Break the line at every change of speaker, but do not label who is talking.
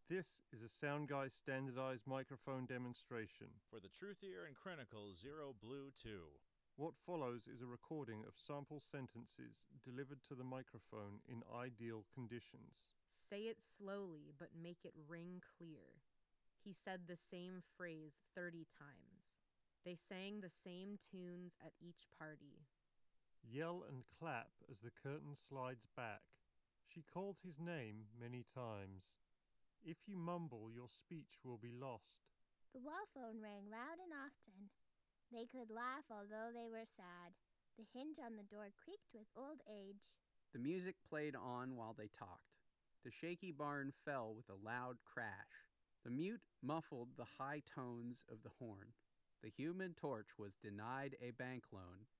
This is a Soundguy standardized microphone demonstration.
For the Truthier and Critical Zero Blue 2.
What follows is a recording of sample sentences delivered to the microphone in ideal conditions.
Say it slowly, but make it ring clear. He said the same phrase 30 times. They sang the same tunes at each party.
Yell and clap as the curtain slides back. She called his name many times. If you mumble, your speech will be lost.
The wall phone rang loud and often. They could laugh although they were sad. The hinge on the door creaked with old age.
The music played on while they talked. The shaky barn fell with a loud crash. The mute muffled the high tones of the horn. The Human Torch was denied a bank loan.